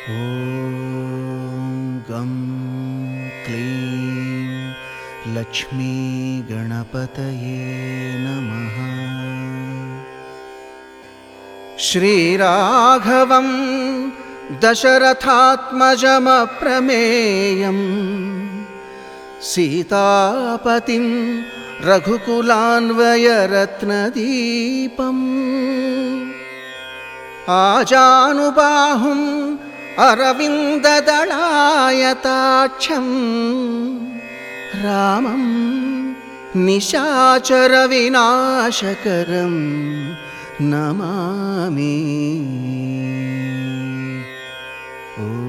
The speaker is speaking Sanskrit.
ॐ गं क्लीं लक्ष्मीगणपतये नमः। श्रीराघवं दशरथात्मजमप्रमेयं सीतापतिं रघुकुलान्वयरत्नदीपम् आजानुबाहुम् अरविन्ददलायताक्षं रामं निशाचरविनाशकरं नमामि।